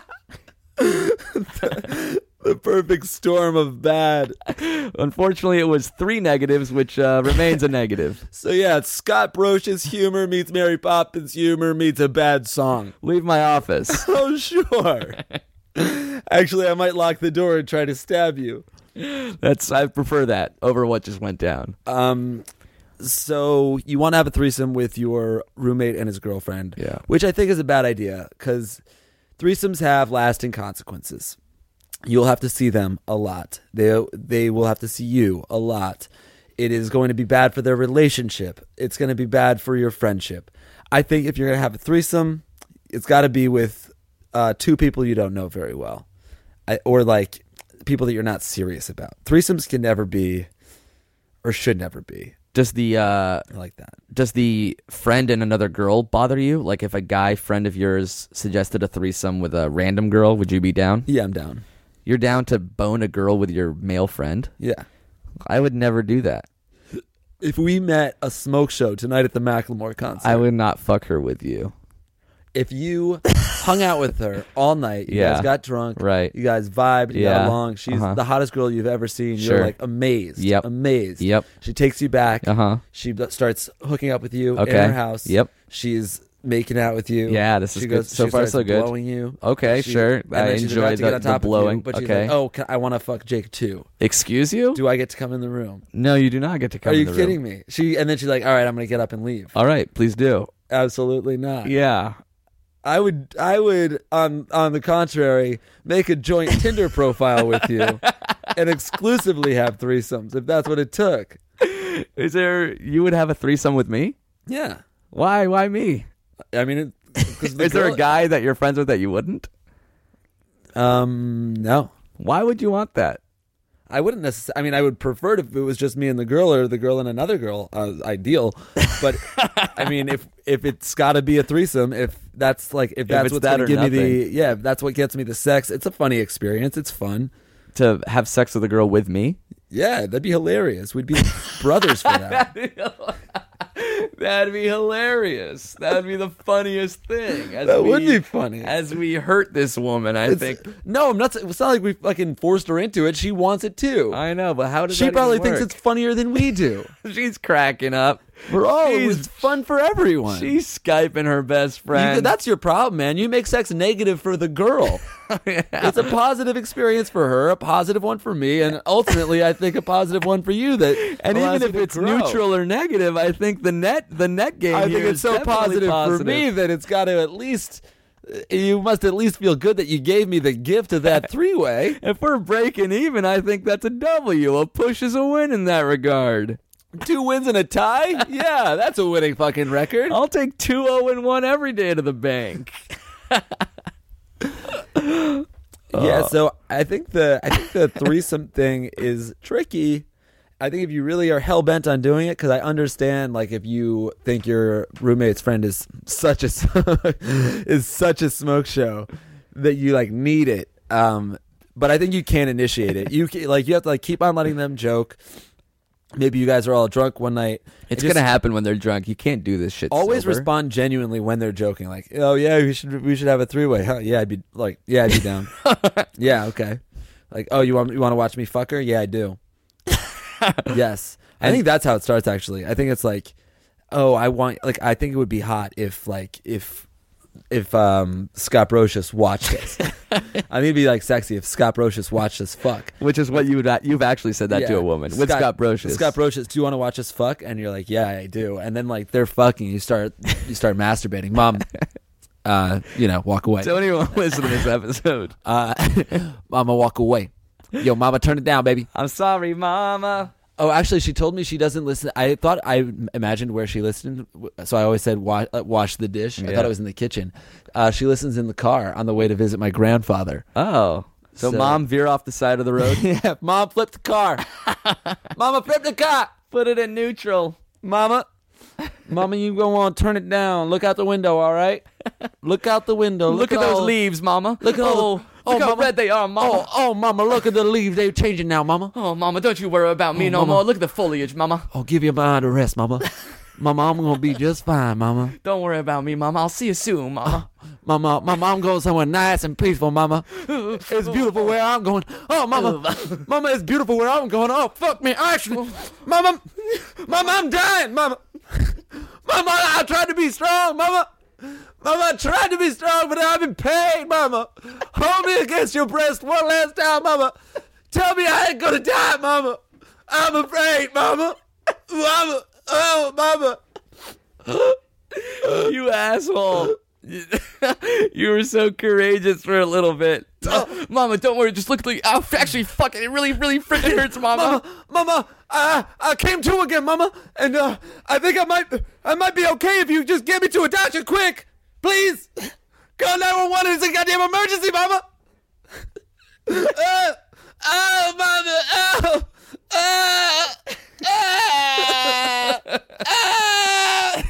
The perfect storm of bad. Unfortunately, it was three negatives, which uh, remains a negative. So yeah, it's Scott Brocious humor meets Mary Poppins humor meets a bad song. Leave my office. Oh, sure. Actually, I might lock the door and try to stab you. That's I prefer that over what just went down. Um, so you want to have a threesome with your roommate and his girlfriend, Yeah. which I think is a bad idea because threesomes have lasting consequences. You'll have to see them a lot. They they will have to see you a lot. It is going to be bad for their relationship. It's going to be bad for your friendship. I think if you're going to have a threesome, it's got to be with uh, two people you don't know very well, I, or like people that you're not serious about. Threesomes can never be, or should never be, Does the uh, like that. does the friend and another girl bother you? Like if a guy friend of yours suggested a threesome with a random girl, would you be down? Yeah, I'm down. You're down to bone a girl with your male friend? Yeah. I would never do that. If we met a smoke show tonight at the Macklemore concert, I would not fuck her with you. if you hung out with her all night, you Yeah. guys got drunk, Right. You guys vibed, you Yeah. got along. She's Uh-huh. the hottest girl you've ever seen. Sure. You're like amazed, Yep. amazed. Yep. She takes you back. Uh huh. She b- starts hooking up with you Okay. in her house. Yep. She's making out with you. Yeah, this is she good. goes, So she far, starts so good. Blowing you. Okay, She- sure. and I then she's enjoy about to get the- on the top of you, blowing. but she's Okay. like, "Oh, can, I want to fuck Jake too. Excuse you? Do I get to come in the room?" No, you do not get to come Are in you the kidding room. me? She and then she's like, "All right, I'm going to get up and leave." All right, please do. Absolutely not. Yeah. I would, I would, on on the contrary, make a joint Tinder profile with you and exclusively have threesomes if that's what it took. Is there, you would have a threesome with me? Yeah, Why? Why me? I mean, it, 'cause the Is there a girl- guy that you're friends with that you wouldn't? Um, no, Why would you want that? I wouldn't necessarily. I mean, I would prefer it if it was just me and the girl, or the girl and another girl. Uh, ideal, but I mean, if if it's got to be a threesome, if that's like if that's it's what's that going to or give me the yeah, if that's what gets me the sex. It's a funny experience. It's fun. To have sex with a girl with me? Yeah, that'd be hilarious. We'd be brothers for that. That'd be hilarious. That'd be the funniest thing. As That we, would be funny. As we hurt this woman, I It's- think. No, I'm not. It's not like we fucking forced her into it. She wants it too. I know, but how does she that probably even thinks work? it's funnier than we do. She's cracking up. For all, it She's- was fun for everyone. She's Skyping her best You- friend. that's your problem, man. You make sex negative for the girl. It's a positive experience for her, a positive one for me, and ultimately, I think a positive one for you. That and allows even you if to it's grow. neutral or negative, I think the net the net game I think here it's is so definitely positive, for me that it's got to at least. You must at least feel good that you gave me the gift of that three way. If we're breaking even, I think that's a W. A push is a win in that regard. Two wins and a tie? Yeah, that's a winning fucking record. I'll take two oh and one every day to the bank. Yeah, so I think the I think the threesome thing is tricky. I think if you really are hell bent on doing it, because I understand, like, if you think your roommate's friend is such a is such a smoke show that you like need it. Um, but I think you can initiate it. You can, like you have to like keep on letting them joke. Maybe you guys are all drunk one night. It's Just gonna happen when they're drunk. You can't do this shit. always sober. respond genuinely when they're joking. Like, oh yeah, we should we should have a three way. Huh? Yeah, I'd be like, yeah, I'd be down. Yeah, okay. Like, oh, you want you want to watch me fuck her? Yeah, I do. Yes, I think that's how it starts. Actually, I think it's like, oh, I want like I think it would be hot if like if if um Scott Brocious watched us. I think it'd be like sexy if Scott Brocious watched us fuck. Which is what you would you've actually said that Yeah. to a woman with Scott Brocious. Scott Brocious, do you want to watch us fuck? And you're like, yeah, I do. And then like they're fucking, you start you start masturbating. Mom, uh, you know, walk away. So anyone listen to this episode, Uh, mama, walk away. Yo, mama, turn it down, baby. I'm sorry, Mama. Oh, actually, she told me she doesn't listen. I thought I imagined where she listened, so I always said wash, uh, wash the dish. I Yeah. thought it was in the kitchen. Uh, she listens in the car on the way to visit my grandfather. Oh, so, So- Mom, veer off the side of the road. Yeah, Mom, flip the car. Mama, flip the car. Put it in neutral. Mama, Mama, you go on, turn it down. Look out the window, all right? Look out the window. Look, at those all- leaves, Mama. Look at oh, all the- look oh, how Mama. red they are, Mama. Oh, oh, Mama, look at the leaves. They're changing now, Mama. Oh, Mama, don't you worry about me Oh, no Mama. more. Look at the foliage, Mama. I'll give you a mind to rest, Mama. Mama, I'm going to be just fine, Mama. Don't worry about me, Mama. I'll see you soon, Mama. Mama, Mama, I'm going somewhere nice and peaceful, Mama. It's beautiful where I'm going. Oh, Mama, Mama, it's beautiful where I'm going. Oh, fuck me, actually, Mama, Mama, I'm dying, Mama. Mama, I tried to be strong, Mama. Mama, I tried to be strong, but I've been pain, Mama. Hold me against your breast one last time, Mama. Tell me I ain't gonna die, Mama. I'm afraid, Mama. Mama, oh, Mama. You asshole. You were so courageous for a little bit. Oh, Mama, don't worry. Just look at the. Oh, actually, fuck it. It really, really freaking hurts, Mama. Mama, Mama, I I came to again, Mama, and uh, I think I might I might be okay if you just get me to a doctor quick, please. Call nine one one. It's a goddamn emergency, Mama. uh, oh, Mama, oh, oh, oh, oh.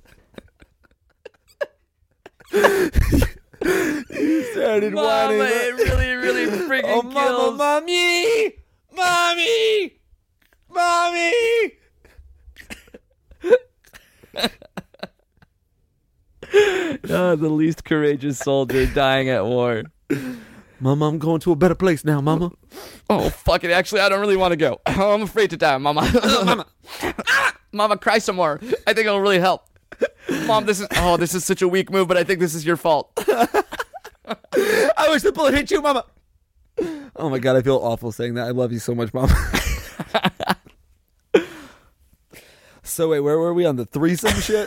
You started Mama, whining. it really, really freaking Oh, Mama, kills. Mommy! Mommy! Mommy! Oh, the least courageous soldier dying at war. Mama, I'm going to a better place now, Mama. Oh, fuck it. Actually, I don't really want to go. I'm afraid to die, Mama. Mama. Mama, cry some more. I think it'll really help. Mom, this is oh, this is such a weak move, but I think this is your fault. I wish the bullet hit you, Mama. Oh my God, I feel awful saying that. I love you so much, Mama. So wait, where were we on the threesome shit?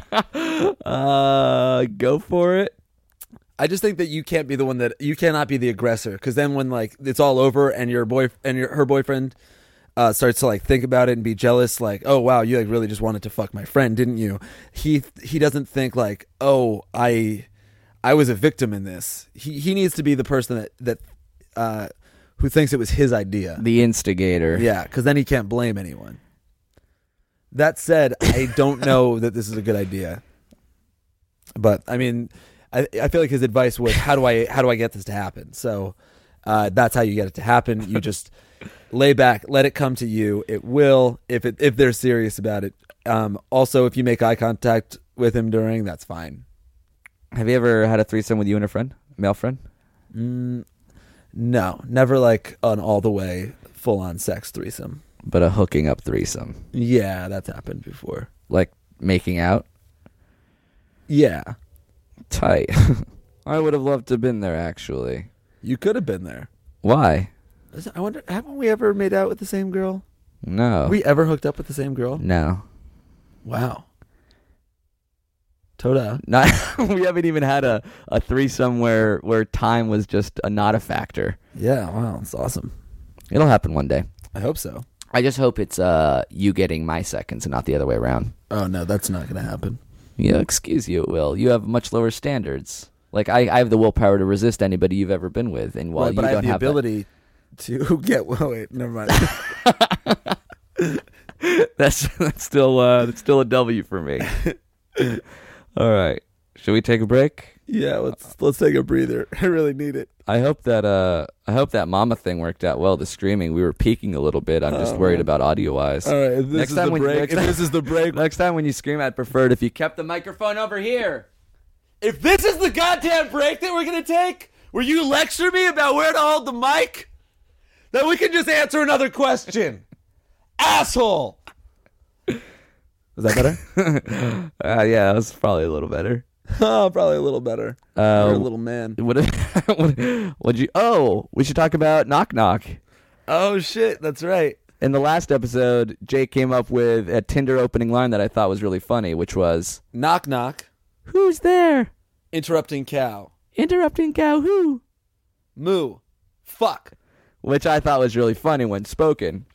Uh, go for it. I just think that you can't be the one that you cannot be the aggressor, because then when like it's all over and your boy and your her boyfriend uh, starts to like think about it and be jealous, like, oh wow, you like really just wanted to fuck my friend, didn't you? He he doesn't think like, oh, I I was a victim in this. He he needs to be the person that that uh, who thinks it was his idea. The instigator. Yeah, because then he can't blame anyone. That said, I don't know that this is a good idea. But I mean, I I feel like his advice was, how do I how do I get this to happen? So uh, that's how you get it to happen. You just lay back, let it come to you. It will if it if they're serious about it. Um, also, if you make eye contact with him during, that's fine. Have you ever had a threesome with you and a friend, male friend? Mm, no, never like an all the way full on sex threesome. But a hooking up threesome. Yeah, that's happened before. like making out. Yeah. Tight. I would have loved to have been there, actually. You could have been there. Why? I wonder, haven't we ever made out with the same girl? No. Have we ever hooked up with the same girl? No. Wow. Toda. Not, we haven't even had a, a threesome where, where time was just a, not a factor. Yeah, wow, that's awesome. It'll happen one day. I hope so. I just hope it's uh you getting my seconds and not the other way around. Oh, no, that's not going to happen. Yeah, excuse you, it will. You have much lower standards. Like, I, I have the willpower to resist anybody you've ever been with. And while right, you but don't I have the have ability to get... Well, wait, never mind. that's that's still uh, that's still a W for me. All right. Should we take a break? Yeah, let's let's take a breather. I really need it. I hope that uh I hope that mama thing worked out well. The screaming, we were peaking a little bit. I'm just Oh, worried man. about audio wise. All right, if this Next is time the when- break. next If time- this is the break. Next time when you scream, I'd prefer it if you kept the microphone over here. If this is the goddamn break that we're gonna take, where you lecture me about where to hold the mic, then we can just answer another question. Asshole. Was that better? Uh, yeah, that was probably a little better. Oh, probably a little better. Uh, You're a little man. What? what would you? Oh, we should talk about Knock Knock. Oh shit, that's right. In the last episode, Jake came up with a Tinder opening line that I thought was really funny, which was, Knock knock. "Who's there? Interrupting cow. Interrupting cow who?" Moo. Fuck. Which I thought was really funny when spoken.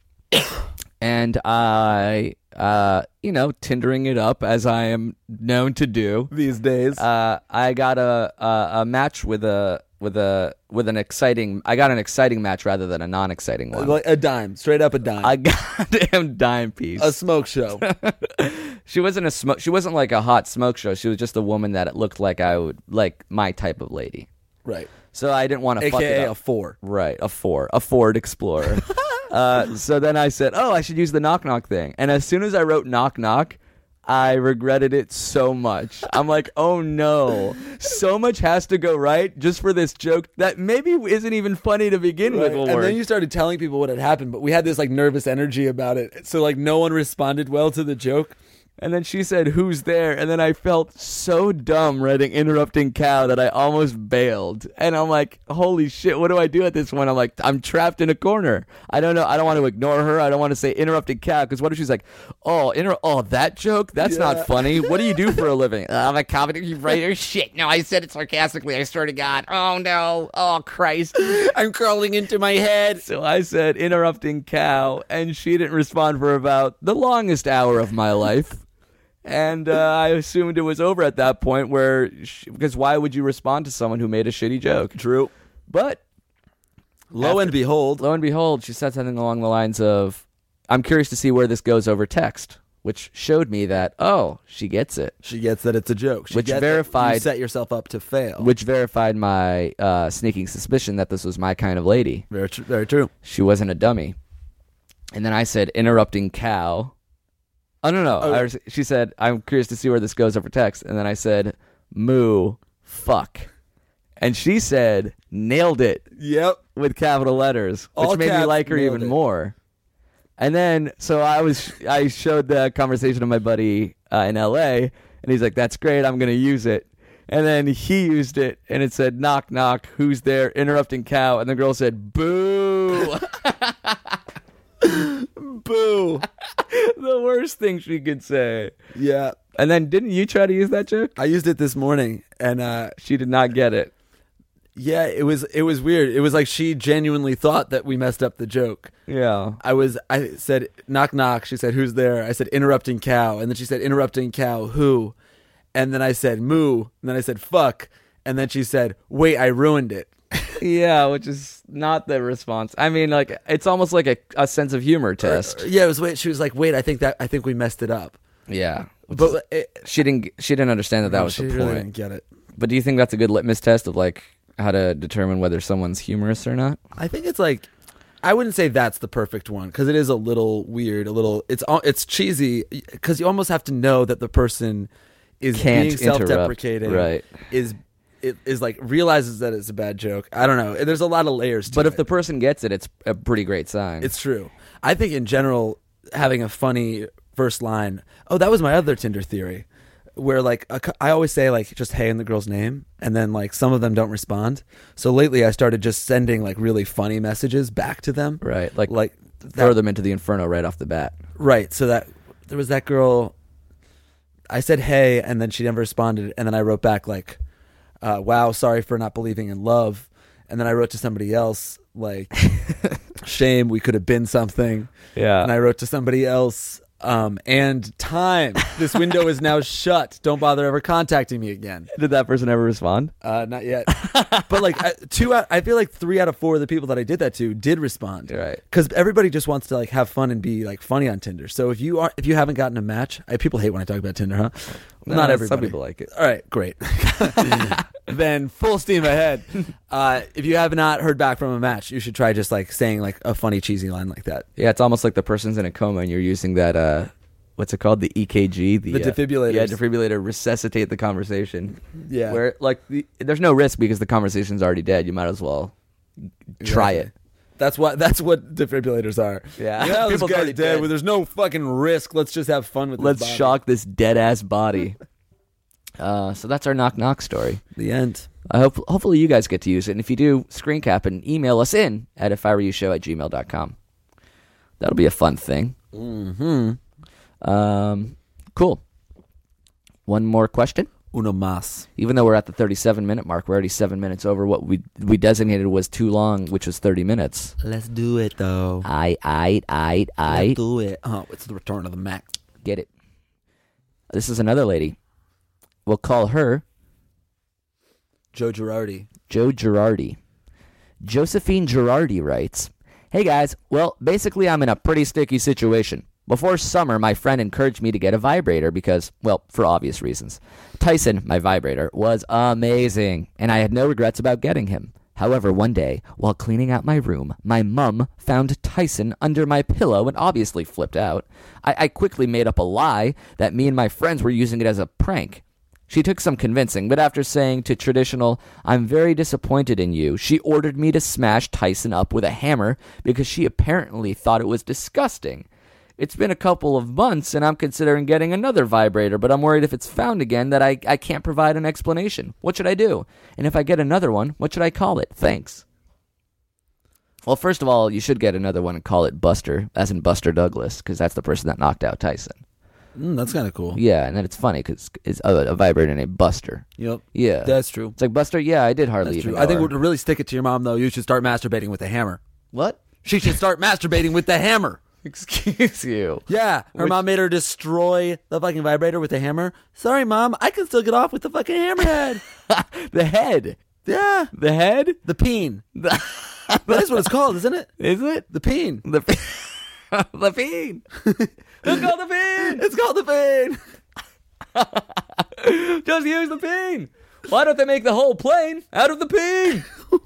And I, uh, you know, Tindering it up as I am known to do. These days. Uh, I got a, a a match with a with a with an exciting. I got an exciting match rather than a non-exciting one. Like a dime. Straight up a dime. A goddamn dime piece. a smoke show. She wasn't a smoke. She wasn't like a hot smoke show. She was just a woman that it looked like I would like my type of lady. Right. So I didn't want to fuck it A K A up. a four. Right, a four, a Ford Explorer. uh, so then I said, "Oh, I should use the knock knock thing." And as soon as I wrote knock knock, I regretted it so much. I'm like, "Oh no, so much has to go right just for this joke that maybe isn't even funny to begin with." Right. Will And work. then you started telling people what had happened, but we had this like nervous energy about it. So like no one responded well to the joke. And then she said, "Who's there?" And then I felt so dumb writing interrupting cow that I almost bailed. And I'm like, holy shit, what do I do at this point? I'm like, I'm trapped in a corner. I don't know. I don't want to ignore her. I don't want to say interrupting cow because what if she's like, oh, inter- oh, that joke? That's Yeah. not funny. What do you do for a living? I'm a comedy writer. Shit. No, I said it sarcastically. I swear to God. Oh, no. Oh, Christ. I'm crawling into my head. So I said interrupting cow, and she didn't respond for about the longest hour of my life. And uh, I assumed it was over at that point where, she, because why would you respond to someone who made a shitty joke? True. But Lo and behold, lo and behold, she said something along the lines of, "I'm curious to see where this goes over text," which showed me that, oh, she gets it. she gets that it's a joke. She Which gets that verified- you set yourself up to fail. Which verified my uh, sneaking suspicion that this was my kind of lady. very, tr- very true. She wasn't a dummy. And then I said, interrupting cow. Oh, no, no. Oh. I was, she said, I'm curious to see where this goes over text. And then I said, moo, fuck. And she said, nailed it Yep. with capital letters, which All made me caps, like her nailed even it. more. And then, so I was, I showed the conversation to my buddy uh, in L A, and he's like, that's great, I'm going to use it. And then he used it, and it said, knock, knock, who's there, interrupting cow. And the girl said, boo. Boo. The worst thing she could say. Yeah. And then didn't you try to use that joke? I used it this morning, and uh, She did not get it. yeah, it was it was weird. It was like she genuinely thought that we messed up the joke. Yeah. I was I said knock knock. She said who's there? I said interrupting cow, and then she said interrupting cow who? And then I said moo, and then I said fuck, and then she said wait, I ruined it. Yeah, which is not the response. I mean, like, it's almost like a, a sense of humor test. Yeah, it was wait. She was like wait, I think that I think we messed it up. Yeah. But it, She didn't she didn't understand that that was she the really point. didn't get it. But do you think that's a good litmus test of, like, how to determine whether someone's humorous or not? I think it's like I wouldn't say that's the perfect one because it is a little weird, a little it's al- it's cheesy because you almost have to know that the person is Can't being interrupt, self-deprecating, right. Is it is like realizes that it's a bad joke. I don't know. There's a lot of layers to But it. if the person gets it, it's a pretty great sign. It's true. I think in general, having a funny first line. Oh, that was my other Tinder theory, where like a, cou- I always say like just hey in the girl's name, and then like some of them don't respond. So lately I started just sending like really funny messages back to them. Right. Like Like throw that, them into the inferno right off the bat. right. So that there was that girl. I said hey, and then she never responded, and then I wrote back like, uh, "Wow, sorry for not believing in love." And then I wrote to somebody else like, "Shame, we could have been something." Yeah. And I wrote to somebody else, um, and time. This window is now shut. Don't bother ever contacting me again. Did that person ever respond? Uh, not yet. But like I, two, out, I feel like three out of four of the people that I did that to did respond. Right. Because everybody just wants to like have fun and be like funny on Tinder. So if you are, if you haven't gotten a match, I, people hate when I talk about Tinder, huh? No, Not everybody. Some people like it. All right, great. Then full steam ahead. Uh, if you have not heard back from a match, you should try just like saying like a funny cheesy line like that. Yeah, it's almost like the person's in a coma and you're using that, uh, what's it called? The E K G? The uh, defibrillators. Yeah, defibrillator, resuscitate the conversation. Yeah. Where, like, the, there's no risk because the conversation's already dead. You might as well try Exactly. it. That's what that's what defibrillators are. Yeah. yeah this People's guy's already dead. dead. Well, there's no fucking risk. Let's just have fun with this Let's body. shock this dead-ass body. uh, so that's our knock-knock story. The end. I hope hopefully you guys get to use it. And if you do, screen cap and email us in at if I were you show at gmail dot com. That'll be a fun thing. Mm-hmm. Um, cool. One more question. Uno mas. Even though we're at the thirty-seven minute mark, we're already seven minutes over what we we designated was too long, which was thirty minutes. Let's do it though. I, I, I, I Let's do it. Oh, it's the return of the Mac. get it. This is another lady. We'll call her Joe Girardi. Joe Girardi. Josephine Girardi writes, "Hey guys, well, basically I'm in a pretty sticky situation. Before summer, my friend encouraged me to get a vibrator because, well, for obvious reasons. Tyson, my vibrator, was amazing, and I had no regrets about getting him. However, one day, while cleaning out my room, my mum found Tyson under my pillow and obviously flipped out. I, I quickly made up a lie that me and my friends were using it as a prank. She took some convincing, but after saying to traditional, 'I'm very disappointed in you,' she ordered me to smash Tyson up with a hammer because she apparently thought it was disgusting. It's been a couple of months, and I'm considering getting another vibrator, but I'm worried if it's found again that I, I can't provide an explanation. What should I do? And if I get another one, what should I call it? Thanks." Well, first of all, you should get another one and call it Buster, as in Buster Douglas, because that's the person that knocked out Tyson. Mm, that's kind of cool. Yeah, and then it's funny because it's a, a vibrator named Buster. Yep. Yeah. That's true. It's like, Buster, yeah, I did hardly That's even true. know I think her. to really stick it to your mom, though, you should start masturbating with a hammer. What? She should start masturbating with the hammer. Excuse you. Yeah, her Which- mom made her destroy the fucking vibrator with a hammer. Sorry, Mom, I can still get off with the fucking hammerhead. The head. Yeah, The head? the peen. The- That's what it's called, isn't it? Is it? The peen. The peen. The peen. It's called the peen. It's called the peen. Just use the peen. Why don't they make the whole plane out of the peen?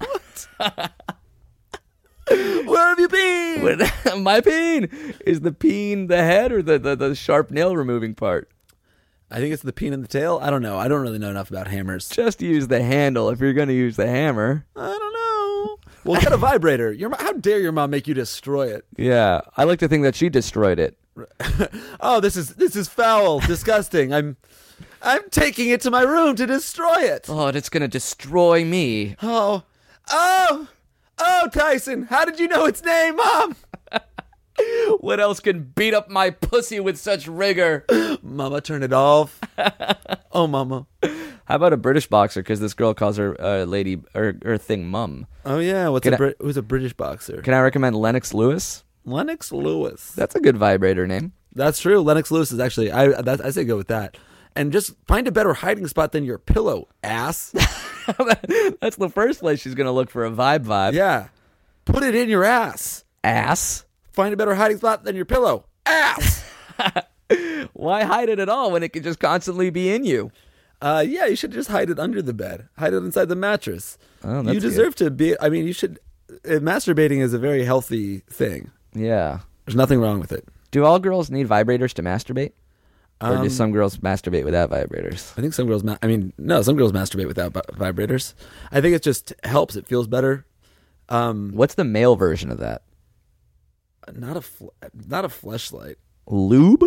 Where have you been? What- My peen. Is the peen the head or the, the, the sharp nail removing part? I think it's the peen in the tail. I don't know. I don't really know enough about hammers. Just use the handle if you're going to use the hammer. I don't know. Well, get a vibrator. Your mo- how dare your mom make you destroy it? Yeah, I like to think that she destroyed it. Oh, this is this is foul, disgusting. I'm I'm taking it to my room to destroy it. Oh, and it's going to destroy me. Oh, oh, oh, Tyson! How did you know its name, Mom? What else can beat up my pussy with such rigor? Mama, turn it off. Oh, Mama. How about a British boxer? Because this girl calls her uh, lady or her thing mum. Oh yeah, what's Can a I- Brit- who's a British boxer? Can I recommend Lennox Lewis? Lennox Lewis. That's a good vibrator name. That's true. Lennox Lewis is actually I that, I say go with that. And just find a better hiding spot than your pillow, ass. That's the first place she's going to look for a vibe vibe. Yeah. Put it in your ass. Ass. Find a better hiding spot than your pillow, ass. Why hide it at all when it can just constantly be in you? Uh, yeah, you should just hide it under the bed. Hide it inside the mattress. Oh, that's you deserve to be. I mean, you should. Uh, masturbating is a very healthy thing. Yeah. There's nothing wrong with it. Do all girls need vibrators to masturbate? Or Um, do some girls masturbate without vibrators? I think some girls. Ma- I mean, no, some girls masturbate without vi- vibrators. I think it just helps. It feels better. Um, What's the male version of that? not a fl- not a fleshlight. Lube?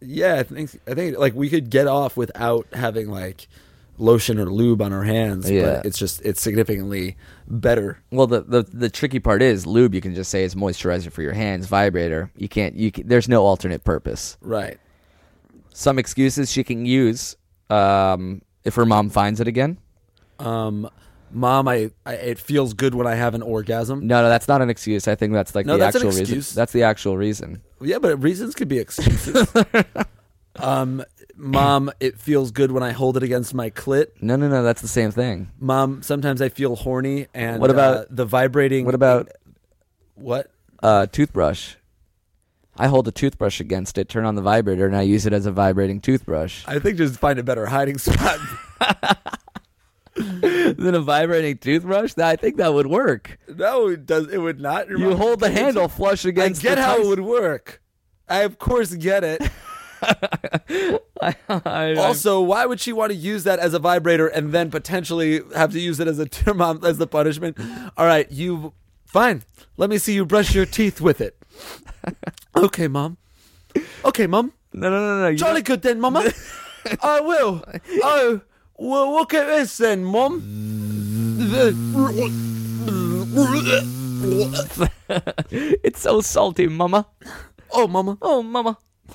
Yeah, I think I think like we could get off without having like lotion or lube on our hands. Yeah. But it's just it's significantly better. Well, the, the the tricky part is lube. You can just say it's moisturizer for your hands. Vibrator, you can't. You can, there's no alternate purpose. Right. Some excuses she can use um, if her mom finds it again. Um, Mom, I, I it feels good when I have an orgasm. No, no, that's not an excuse. I think that's like No, the that's an actual excuse. reason. That's the actual reason. Yeah, but reasons could be excuses. um, Mom, it feels good when I hold it against my clit. No, no, no, that's the same thing. Mom, sometimes I feel horny, and What about- uh, the vibrating? What about what? uh, toothbrush? I hold a toothbrush against it, turn on the vibrator, and I use it as a vibrating toothbrush. I think just find a better hiding spot. Than a vibrating toothbrush? I think that would work. No, it does. It would not. Your You mom- hold the handle flush I against. get the how ties- it would work. I of course get it. I, I, Also, why would she want to use that as a vibrator and then potentially have to use it as a t- mom as the punishment? All right, you fine. Let me see you brush your teeth with it. Okay, Mom. Okay, Mom. no, no, no, no. you Jolly good then, Mama. I will. Oh, well, look at this then, Mom. don't- It's so salty, Mama. Oh, Mama. Oh, Mama.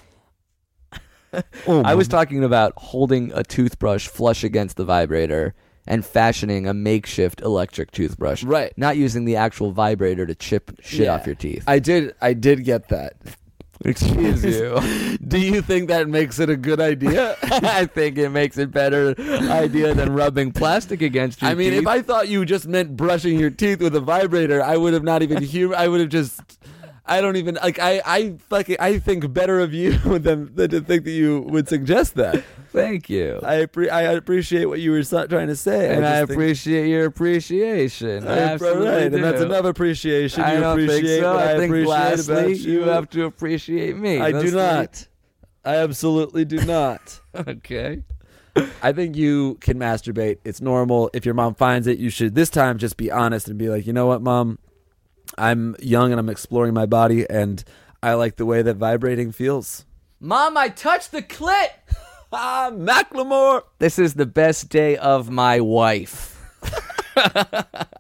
Oh, I was talking about holding a toothbrush flush against the vibrator and fashioning a makeshift electric toothbrush. Right. Not using the actual vibrator to chip shit Yeah. off your teeth. I did. I did get that. Excuse you. Do you think that makes it a good idea? I think it makes it better idea than rubbing plastic against your I mean, teeth. if I thought you just meant brushing your teeth with a vibrator, I would have not even hum- I would have just. I don't even like. I I fucking I think better of you than than to think that you would suggest that. Thank you. I appre- I appreciate what you were so- trying to say, and I, just think- appreciate your appreciation. I I- absolutely right, do. and that's enough appreciation. I you don't appreciate think so. what I, I think appreciate lastly, about you have to appreciate me. I do That's not. I absolutely do not. right. Okay. I think you can masturbate. It's normal. If your mom finds it, you should this time just be honest and be like, you know what, Mom? I'm young and I'm exploring my body, and I like the way that vibrating feels. Mom, I touched the clit. Ah, Macklemore. This is the best day of my wife. uh,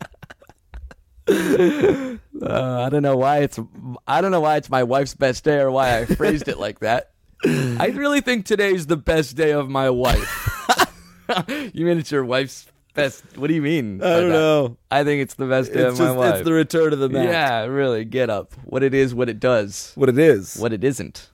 I don't know why it's I don't know why it's my wife's best day or why I phrased it like that. I really think today's the best day of my wife. You mean it's your wife's best? What do you mean? I don't know. I think it's the best day It's of my just wife. it's the return of the Mac. Yeah, really. Get up. What it is, what it does, What it is. what it isn't.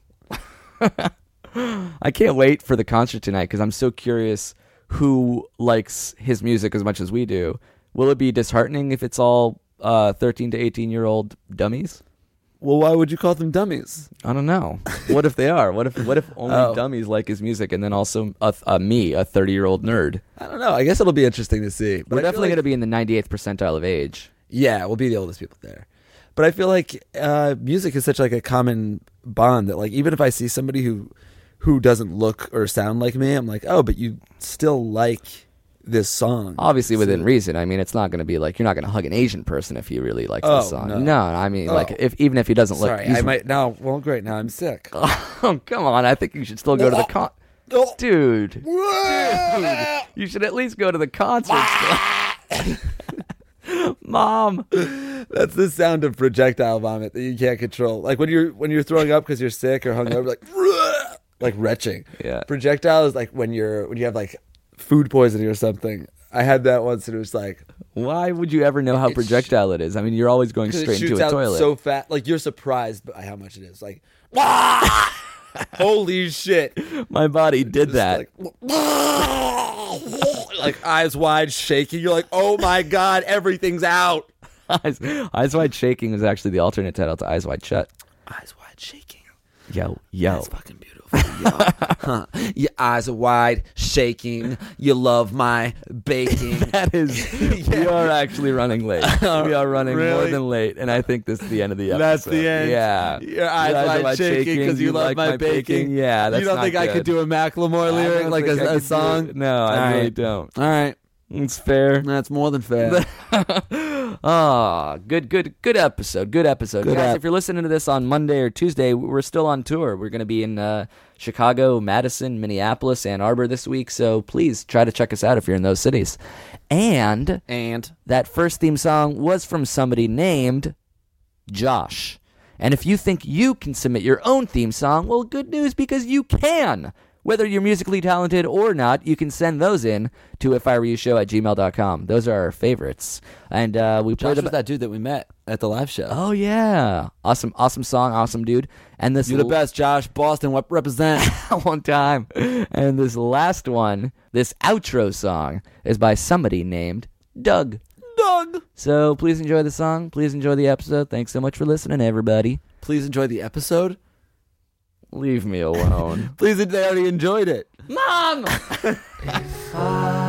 I can't wait for the concert tonight because I'm so curious who likes his music as much as we do. Will it be disheartening if it's all uh, thirteen to eighteen year old dummies? Well, why would you call them dummies? I don't know. What if they are? What if what if only Oh. dummies like his music and then also a, a me, a thirty year old nerd? I don't know. I guess it'll be interesting to see. But We're I feel definitely like- going to be in the ninety-eighth percentile of age. Yeah, we'll be the oldest people there. But I feel like uh, music is such like a common bond that like even if I see somebody who who doesn't look or sound like me, I'm like, oh, but you still like this song. Obviously, within So- reason. I mean, it's not going to be like you're not going to hug an Asian person if you really like Oh, the song. no. I mean, Oh. like if even if he doesn't look. Sorry, he's- I might now. Well, great. Now I'm sick. Oh, come on! I think you should still go to the con. Oh. Dude, dude, you should at least go to the concert. Mom, That's the sound of projectile vomit that you can't control. Like when you're when you're throwing up because you're sick or hungover, like like retching. Yeah. Projectile is like when you're when you have like food poisoning or something. I had that once and it was like why would you ever know how It sh- projectile it is? I mean, you're always going 'cause it straight shoots into a out toilet. so fast. Like you're surprised by how much it is. Like holy shit. My body did Just that. Like, like eyes wide shaking. You're like, oh my god, everything's out. eyes, eyes wide shaking is actually the alternate title to Eyes Wide Shut. Eyes wide shaking. Yo, yo. That's fucking beautiful. Yo. Huh. Your eyes are wide, shaking. You love my baking. That is, we are actually running late. We are running more Really? than late, and I think this is the end of the episode. That's the end. Yeah. Your eyes are wide shaking because you, love like my baking. Yeah, that's you don't not think I could good. do a Macklemore I lyric don't like think I a, a could do song? it. No, I All really right. don't. All right, It's fair. that's more than fair. Oh, good, good, good episode. Good episode. Good Guys, ep- if you're listening to this on Monday or Tuesday, we're still on tour. We're going to be in uh, Chicago, Madison, Minneapolis, Ann Arbor this week. So please try to check us out if you're in those cities. And And that first theme song was from somebody named Josh. And if you think you can submit your own theme song, well, good news, because you can. Whether you're musically talented or not, you can send those in to if I were you show at gmail dot com. Those are our favorites. And uh, we Josh played was about that dude that we met at the live show. Oh, yeah. Awesome, awesome song, awesome dude. And this You're the best, Josh. Boston, what represent? one time. And this last one, this outro song, is by somebody named Doug. Doug. So please enjoy the song. Please enjoy the episode. Thanks so much for listening, everybody. Please enjoy the episode. Leave me alone. Please, they already enjoyed it. Mom! If I